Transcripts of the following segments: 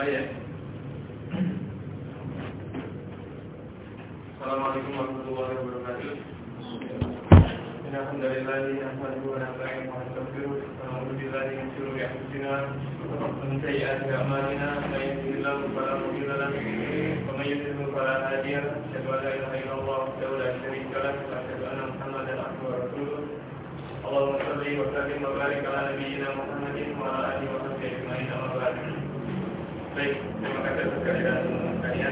mulai ya. Assalamualaikum warahmatullahi wabarakatuh. Alhamdulillah nahmaduhu wa nasta'inuhu wa nastaghfiruh wa na'udzu billahi min shururi anfusina wa min sayyi'ati a'malina may yahdihillahu fala mudilla lahu wa may yudlil fala hadiya lahu. Asyhadu an la ilaha illallah wahdahu la syarika lahu wa asyhadu anna Muhammadan abduhu wa rasuluh. Allahumma shalli wa sallim wa barik ala nabiyyina Muhammadin wa ala alihi wa sahbihi ajma'in. Amma ba'd. Baik, terima kasih atas kehadiran kalian.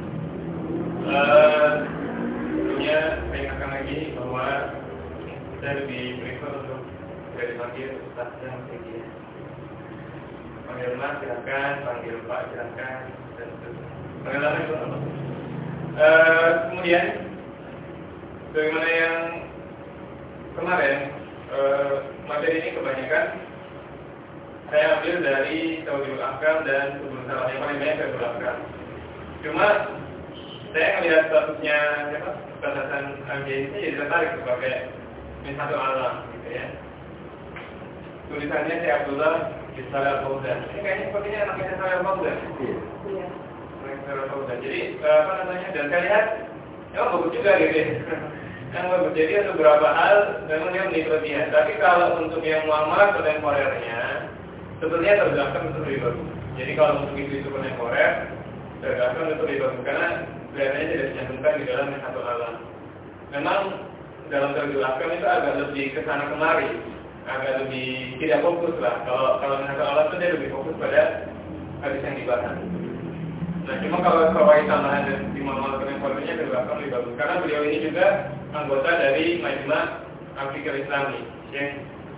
Tentunya saya ingatkan lagi bahwa kita diperintah untuk tidak dipanggil Ustaz yang tinggi. Panggil Mas silakan, panggil Pak silakan, dan seterusnya. Panggilannya itu apa? Kemudian, bagaimana yang kemarin, materi ini kebanyakan saya ambil dari Tauhidul Ahkam dan Subul Salam, yang paling banyak Tauhidul Ahkam. Cuma saya melihat statusnya batasan MJ ini jadi tertarik sebagai Minhatul Alam gitu ya. Tulisannya Syekh Abdullah Ismail Fauzan. Ini kayaknya sepertinya anaknya Ismail Fauzan. Iya. Ismail Fauzan. Jadi apa namanya? Dan saya lihat memang bagus juga gitu ya. Yang bagus. Jadi untuk beberapa hal memang dia memiliki kelebihan. Tapi kalau untuk yang muamalah kontemporernya sebetulnya terjelaskan untuk lebih bagus. Jadi kalau untuk itu kontemporer terjelaskan untuk lebih bagus karena kelihatannya tidak dicantumkan di dalam Minhatul Alam. Memang dalam Tauhidul Ahkam itu agak lebih kesana kemari, agak lebih tidak fokus lah. Kalau Minhatul Alam itu dia lebih fokus pada hadis yang dibahas. Nah, cuma kalau fawaid tambahan dan di muamalah kontemporernya terjelaskan lebih bagus. Karena beliau ini juga anggota dari Majma' Al-Fikr Islami. Syekh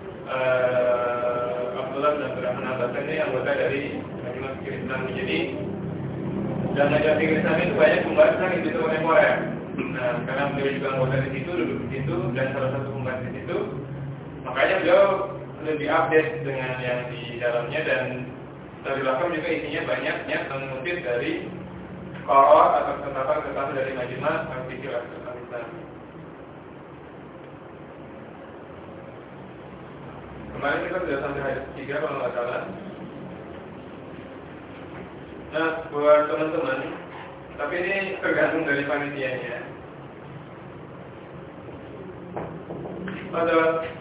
Abdullah bin Abdurrahman Al-Basan ini anggota dari Majma' Al-Fikr Islami. Jadi dan Majma' Al-Fikr Islami itu banyak pembahasan di situ kontemporer. Nah, karena beliau juga anggota di situ, duduk di situ, dan salah satu pembahasan di situ, makanya beliau lebih update dengan yang di dalamnya. Dan dari belakang juga isinya banyaknya mengutip dari Qur'an atau ketetapan dari Majma' Al-Fikr Islami. Kemarin kita sudah sampai hadis 3 kalau nggak salah. Nah, buat teman-teman, tapi ini tergantung dari panitianya. Pada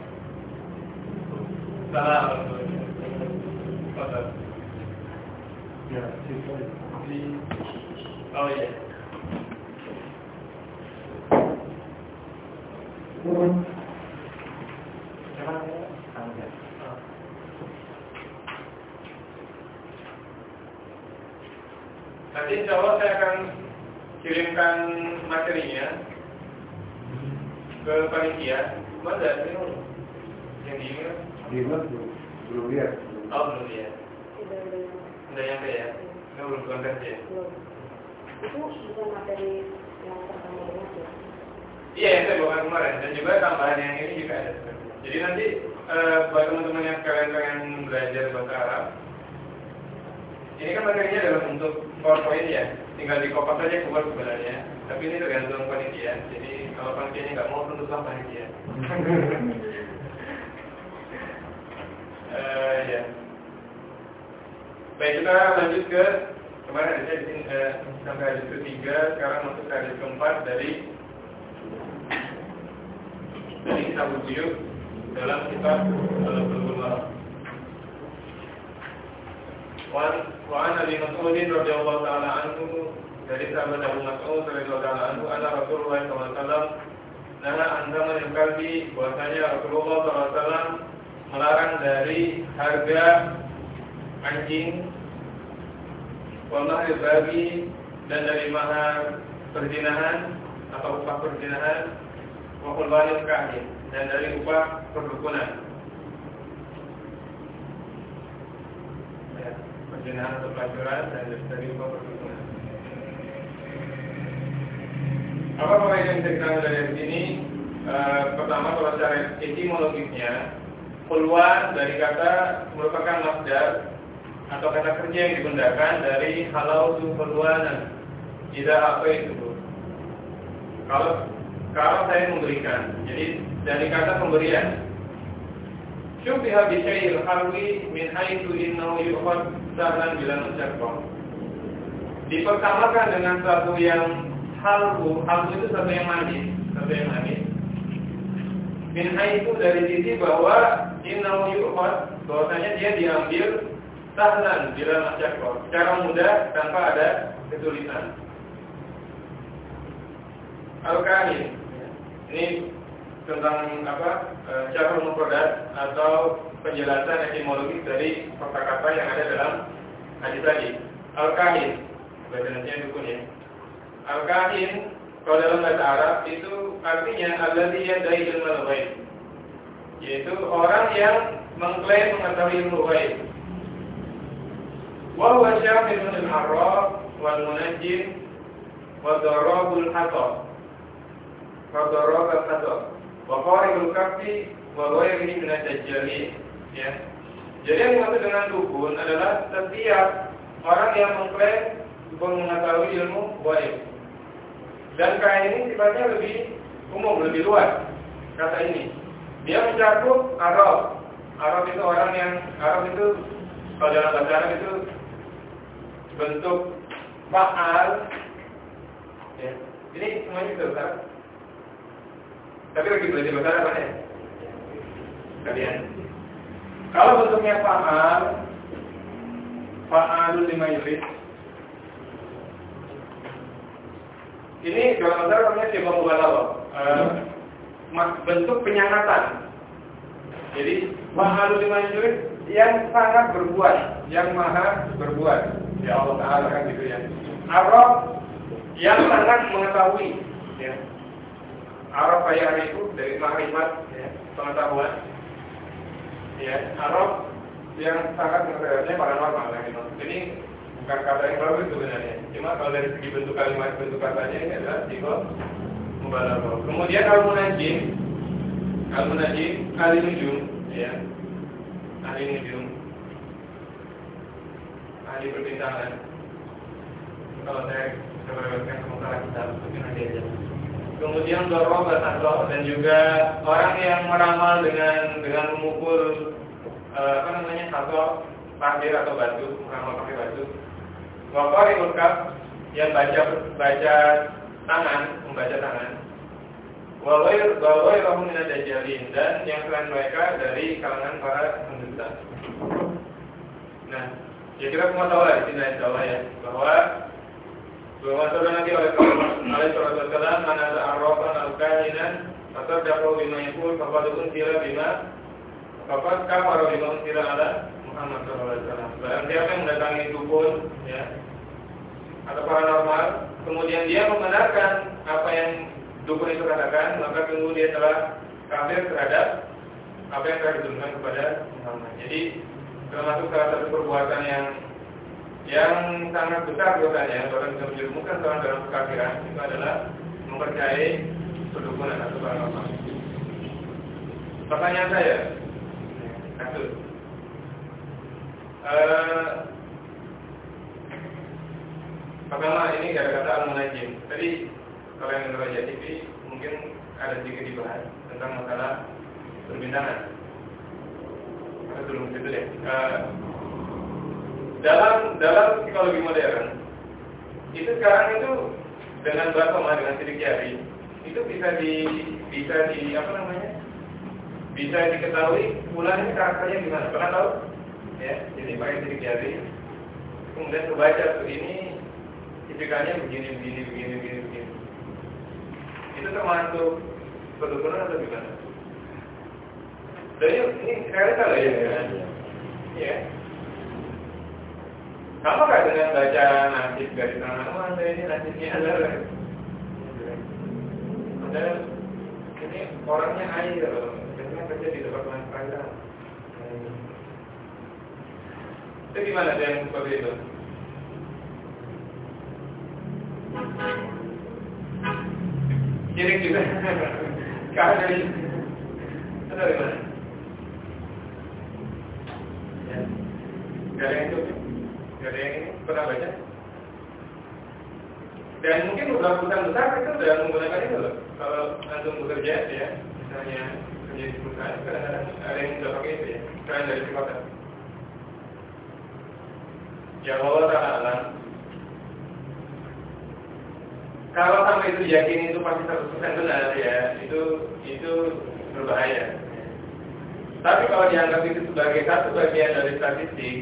salah pada ya di oh iya. Nanti insya Allah saya akan kirimkan materinya ke panitia. Mana ini yang di email? Di email belum lihat. Oh belum lihat. Sudah nyampe ya? Ini belum konten ya? Belum. Itu bukan materi yang pertama ya? Iya, yang saya bawakan kemarin. Dan juga tambahan yang ini juga ada. Jadi nanti buat teman-teman yang kalian pengen belajar bahasa Arab, ini kan materinya dalam bentuk PowerPoint ya, tinggal dikopas saja keluar sebenarnya. Tapi ini tergantung panitia. Jadi kalau panitianya nggak mau, tentulah panitia. Ya. Baik, kita lanjut ke kemarin hadisnya di sini sampai hadis ketiga. Sekarang masuk ke hadis keempat dari kitab Buyut dalam kitab Bulughul Maram. Wa an Abi Mas'ud radhiyallahu ta'ala anhu, dari sahabat Abu Mas'ud radhiyallahu ta'ala anhu, anna Rasulullah sallallahu alaihi wasallam naha an thamanil kalbi, bahwasanya Rasulullah sallallahu alaihi wasallam melarang dari harga anjing, wa mahril babi, dan dari mahar perzinahan atau upah perzinahan, wa qurbanil kahin, dan dari upah perdukunan. Perzinahan atau pelacuran dan dari upah perdukunan. Apa faedah yang bisa kita ambil dari sini? Pertama, kalau secara etimologisnya, keluar dari kata merupakan masdar atau kata kerja yang digunakan dari halau keluaran. Tidak apa itu. Kalau saya memberikan, jadi dari kata pemberian. Syubiha bisyai'il halwi min haitsu innahu yu'khad sahlan bila musyaqqa. dipersamakan dengan satu yang halbu itu satu yang manis, min haitsu dari sisi bahwa innahu yu'khad, bahwasanya dia diambil sahlan bila masyaqqah, secara mudah tanpa ada kesulitan. Al-Kahin ini tentang syarhul mufradat atau penjelasan etimologis dari kata-kata yang ada dalam hadis tadi. Al-Kahin, bahasa Indonesia dukun ya. Al-Kahin kalau dalam bahasa Arab itu artinya alladzi yadai ilmal ghaib, yaitu orang yang mengklaim mengetahui ilmu ghaib. Wa huwa syafirun al-arraf wal munajjim wa darabul hatab. Wa darabul hatab. Wa qaribul kaffi wa ghairihi min ad-dajjalin, ya. Jadi yang dimaksud dengan dukun adalah setiap orang yang mengklaim mengetahui ilmu ghaib. Dan kain ini sifatnya lebih umum, lebih luas. Kata ini, dia mencakup Arab. Arab itu orang yang itu kalau dalam bahasa Arab itu bentuk fa'al. Ya. Ini semuanya bisa besar. Tapi lagi belajar bahasa Arab ya? Kalian. Kalau bentuknya fa'alul lima yurid. Ini dalam bahasa Arab namanya sifat mubalaghah. Bentuk penyangatan. Jadi fa'alul lima yurid yang sangat berbuat, yang maha berbuat. Ya Allah Ta'ala kan gitu ya. Arab yang sangat mengetahui, ya. Arab kayak itu dari makrifat, ya, pengetahuan. Ya, Arab yang sangat mengetahui paranormal lah gitu. Ini bukan kata yang baru sebenarnya. Cuma kalau dari segi bentuk kalimat, bentuk katanya ini adalah sifat mubalaghah. Kemudian al-munajjim, ahli nujum, ya. Ahli nujum. Ahli perbintangan. Kalau saya berbicara sementara kita mungkin nanti aja. Kemudian dorobat dan juga orang yang meramal dengan memukul satu pasir atau batu, meramal pakai batu. Waqari ulkaf yang membaca tangan. Wawai min ad-dajjalin, dan yang selain mereka dari kalangan para pendusta. Nah, ya kita semua tahu lah di sini insyaallah ya, bahwa sabda Nabi alaihi wasallam, "Man arrafan al-kahinan fatadahu bima yaqul faqad unsila bima faqad kafara bima unsila ala Muhammad sallallahu alaihi wasallam." Barang siapa yang mendatangi dukun, ya, atau paranormal, kemudian dia membenarkan apa yang dukun itu katakan, maka sungguh dia telah kafir terhadap apa yang telah diturunkan kepada Muhammad. Jadi termasuk salah satu perbuatan yang sangat besar dosanya, orang bisa menjerumuskan seorang dalam kekafiran, itu adalah mempercayai perdukunan atau paranormal. Pertanyaan saya, kasus. Pertama ini kata al-munajjim. Tadi kalau yang menurut TV mungkin ada sedikit dibahas tentang masalah perbintangan. Atau belum itu deh. Dalam psikologi modern itu sekarang itu dengan basoma, dengan sidik jari itu bisa diketahui bulan ini karakternya gimana, pernah tahu? Ya, jadi pakai sidik jari kemudian kebaca tuh ini tipikalnya begini. Itu termasuk perdukunan atau gimana? Jadi ini sekali tahu ya. Ya. Sama kan dengan baca nasib dari tangan, ini nasibnya adalah ini orangnya air, biasanya kerja di departemen perairan. Itu gimana yang seperti itu? Kirik juga. Kah dari mana? Ya. Gak ada yang itu. Gak ada yang ini pernah baca. Dan mungkin beberapa perusahaan besar itu sudah menggunakan itu loh. Kalau langsung bekerja ya, misalnya kerja di perusahaan, kadang-kadang ada yang sudah pakai itu ya, selain dari psikopat. Ya Allah Ta'ala alam. kalau sampai itu diyakini itu pasti 100% benar ya, itu berbahaya. Tapi kalau dianggap itu sebagai satu bagian dari statistik,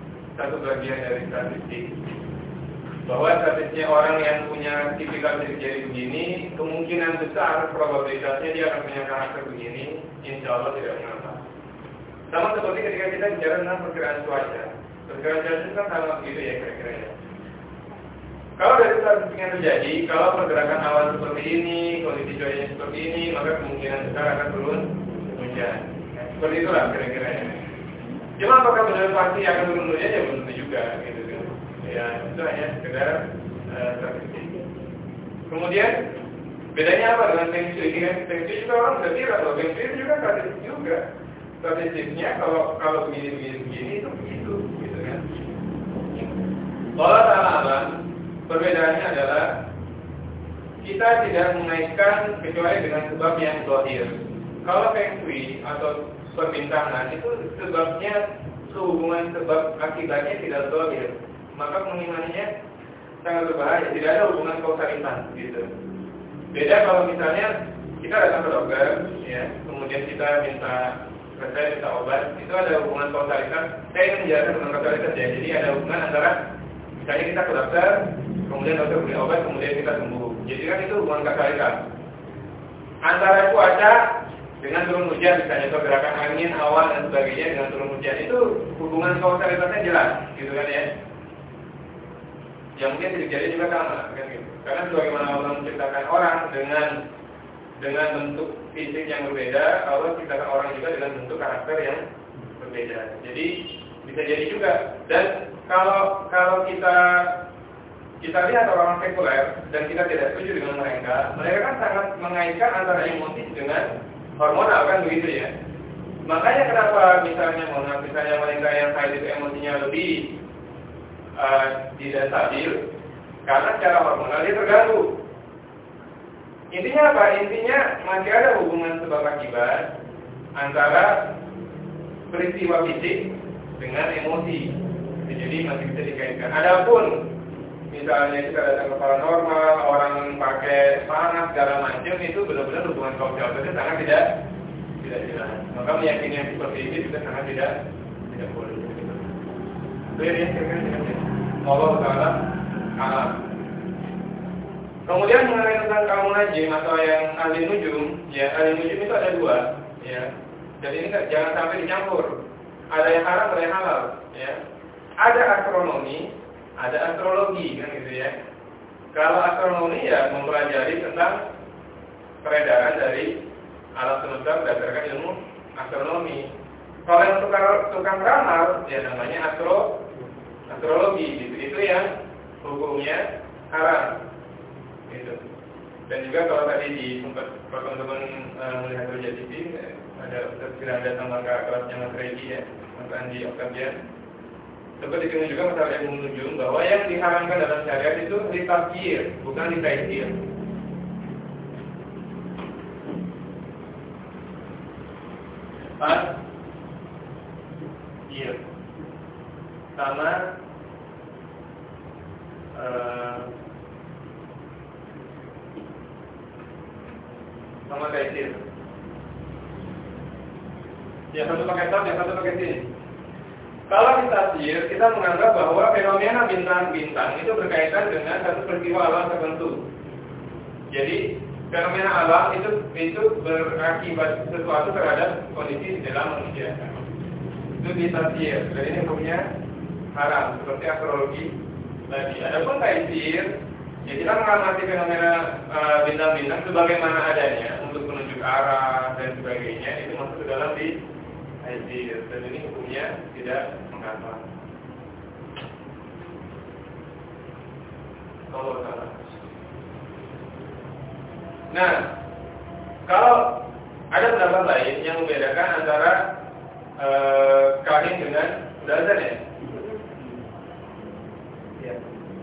bahwa statistiknya orang yang punya tipikal jadi begini, kemungkinan besar probabilitasnya dia akan punya karakter begini, insya Allah tidak mengapa. Sama seperti ketika kita bicara tentang perkiraan cuaca. Perkiraan cuaca itu kan sama begitu ya kira-kira ya. Kalau dari statistiknya terjadi, kalau pergerakan awan seperti ini, kondisi cuacanya seperti ini, maka kemungkinan besar akan turun hujan. Seperti itulah kira-kira ya. Cuma apakah benar pasti akan turun hujan ya belum tentu juga gitu kan. Ya itu hanya sekedar statistik. Kemudian bedanya apa dengan Feng Shui? Feng Shui juga orang sudah kira loh. Feng Shui juga statistik juga. Statistiknya kalau begini itu begitu gitu kan. Allah Ta'ala perbedaannya adalah kita tidak mengaitkan kecuali dengan sebab yang zahir. Kalau Feng Shui atau perbintangan itu sebabnya sehubungan sebab akibatnya tidak zahir, maka mengimaninya sangat berbahaya. Tidak ada hubungan kausalitas gitu. Beda kalau misalnya kita datang ke dokter, ya, kemudian kita minta obat, itu ada hubungan kausalitas. Saya ingin menjelaskan hubungan kausalitas ya. Jadi ada hubungan antara misalnya kita ke dokter, kemudian dokter beri obat, kemudian kita sembuh. Jadi kan itu hubungan kausalitas antara cuaca dengan turun hujan, misalnya pergerakan angin, awan dan sebagainya dengan turun hujan, itu hubungan kausalitasnya jelas, gitu kan ya. Yang mungkin terjadi juga sama, kan gitu. Karena sebagaimana Allah menciptakan orang dengan bentuk fisik yang berbeda, Allah menciptakan orang juga dengan bentuk karakter yang berbeda. Jadi bisa jadi juga. Dan kalau kita lihat orang sekuler dan kita tidak setuju dengan mereka kan sangat mengaitkan antara emosi dengan hormonal kan begitu ya. Makanya kenapa misalnya mereka yang haid itu emosinya lebih tidak stabil karena secara hormonal dia terganggu. Intinya apa? Intinya masih ada hubungan sebab akibat antara peristiwa fisik dengan emosi. Jadi masih bisa dikaitkan. Adapun misalnya kita datang ke paranormal, orang pakai panas segala macam, itu benar-benar hubungan kausalitasnya sangat tidak jelas. Maka meyakini yang seperti ini juga sangat tidak boleh. Clear ya, kira-kira. Allah Ta'ala alam. Kemudian mengenai tentang kaum najim atau yang ahli nujum, ya ahli nujum itu ada dua, ya. Jadi ini jangan sampai dicampur. Ada yang haram, ada yang halal, ya. Ada astronomi, ada astrologi, kan gitu ya. Kalau astronomi ya mempelajari tentang peredaran dari alam semesta berdasarkan ilmu astronomi. Kalau yang tukang ramal, ya namanya astrologi, gitu. Itu yang hukumnya haram, gitu. Dan juga kalau tadi di tempat teman-teman melihat Roja TV, ada Ustaz datang maka kelasnya Mas Regi ya, Mas Andi Octavian. Seperti itu juga masalah yang menunjuk bahwa yang diharamkan dalam syariat itu ditafsir, bukan ditaisir. Iya. Sama taisir. Yang satu pakai tab, yang satu pakai sin. Kalau di tafsir, kita menganggap bahwa fenomena bintang-bintang itu berkaitan dengan satu peristiwa alam tertentu. Jadi, fenomena alam itu berakibat sesuatu terhadap kondisi di dalam manusia. Itu di tafsir. Dan ini hukumnya haram, seperti astrologi tadi. Adapun taisir, ya kita mengamati fenomena bintang-bintang sebagaimana adanya untuk menunjuk arah dan sebagainya. Itu masuk ke dalam di taisir. Dan ini hukumnya tidak mengapa. Allah Ta'ala. Nah, kalau ada pendapat lain yang membedakan antara kahin dengan udazan ya. Ya.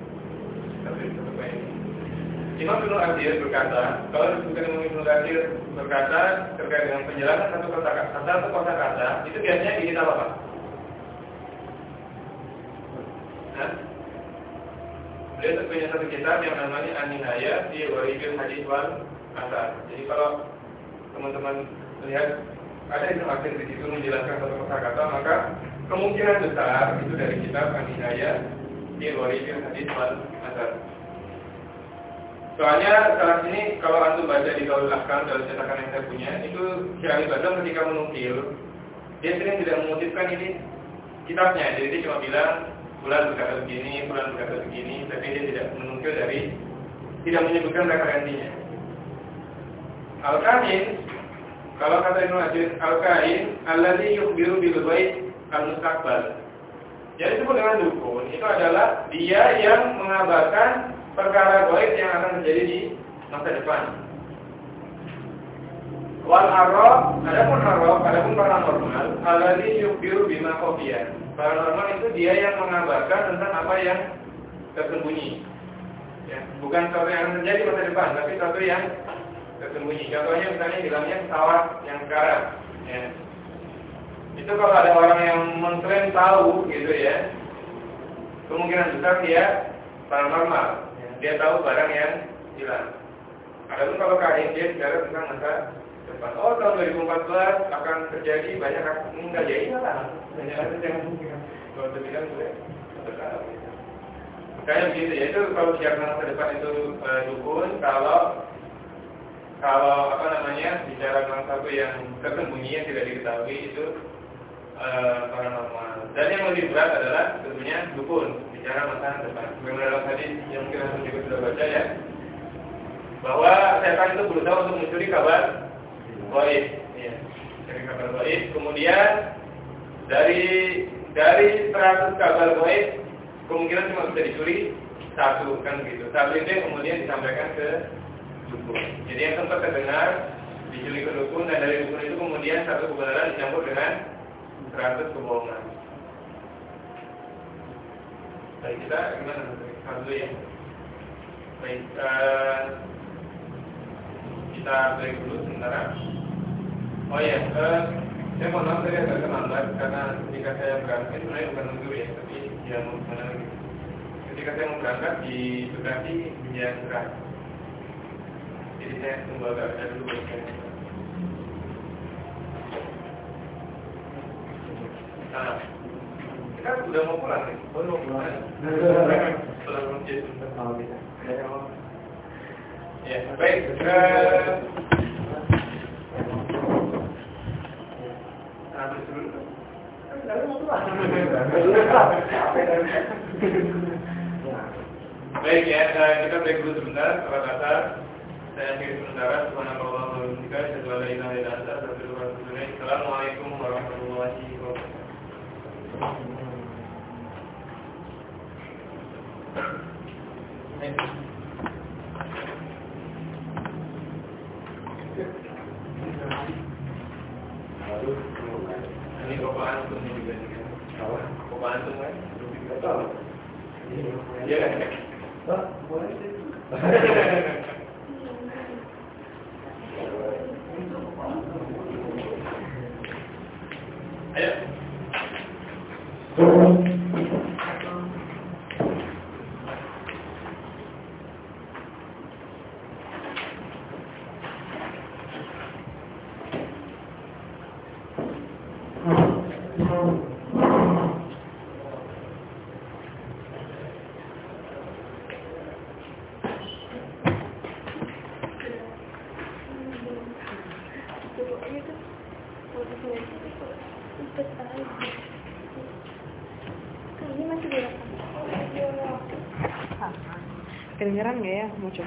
Imam Ibnu Katsir berkata, kalau disebutkan Imam Ibnu Katsir berkata terkait dengan penjelasan satu kosakata, itu biasanya di kitab apa? beliau punya satu kitab yang namanya An-Nihayah fi Gharibil Hadits wal Athar. Jadi kalau teman-teman lihat ada yang akhir di situ menjelaskan satu kata-kata, maka kemungkinan besar itu dari kitab An-Nihayah fi Gharibil Hadits wal Athar. Soalnya sekarang ini kalau antum baca di Daul Ahkam dalam cetakan yang saya punya, itu Syekh Ali Badam ketika menukil, dia sering tidak mengutipkan ini kitabnya. Jadi dia cuma bilang bulan berkata begini, bulan berkata begini, tapi dia tidak menukil dari, tidak menyebutkan referensinya. Al-Kahin, kalau kata Ibnu Hajar, Al-Kahin alladzi yukhbiru bil ghaib al-mustaqbal. Jadi disebut dengan dukun, itu adalah dia yang mengabarkan perkara gaib yang akan terjadi di masa depan. Wal arraf, adapun paranormal, alladzi yukhbiru bima khafiya. Paranormal itu dia yang mengabarkan tentang apa yang tersembunyi. Ya, bukan sesuatu yang akan terjadi masa depan, tapi sesuatu yang tersembunyi. Contohnya misalnya bilangnya pesawat yang sekarang. Ya. Itu kalau ada orang yang mengklaim tahu gitu ya, kemungkinan besar dia paranormal. Dia tahu barang yang hilang. Adapun kalau kain dia bicara tentang masa depan. Oh, tahun 2014 akan terjadi banyak meninggal, ya iyalah. Banyak kasus yang mungkin. Kalau terbilang boleh terkadang. Makanya begitu ya, itu kalau bicara masa depan itu dukun. Kalau apa namanya bicara tentang sesuatu yang tersembunyi yang tidak diketahui itu paranormal. Dan yang lebih berat adalah tentunya dukun. Bicara masa depan. Bagaimana tadi yang mungkin anda juga sudah baca ya, bahwa setan itu berusaha untuk mencuri kabar gaib, ya, cari kabar gaib. Kemudian dari 100 kabar gaib kemungkinan cuma bisa dicuri satu, kan gitu. Satu itu yang kemudian disampaikan ke dukun. Jadi yang sempat terdengar dicuri ke dukun, dan dari dukun itu kemudian satu kebenaran dicampur dengan 100 kebohongan. Baik, kita gimana? Satu ya. Baik, kita break dulu sementara. Oh ya, saya mohon maaf tadi agak terlambat karena ketika saya berangkat, sebenarnya bukan nunggu ya, tapi ya mau gimana lagi. Ketika saya mau berangkat di Bekasi hujan deras, jadi saya tunggu agak dulu. Nah, kita sudah mau pulang nih. Oh, mau pulang. Belum jadi. Oh, ya, baik. Habis dulu. Baik ya, kita break dulu sebentar. Sahabat asar, saya akhiri sementara. Subhanallah wa bihamdihi, asyhadu an la ilaha illa anta, astaghfiruka wa atubu ilaik. Assalamualaikum warahmatullahi wabarakatuh. Ini bapak antum juga nih kan? Bapak antum kan? Iya kan? boleh sih. Ayo. Kedengeran nggak ya? Mau coba.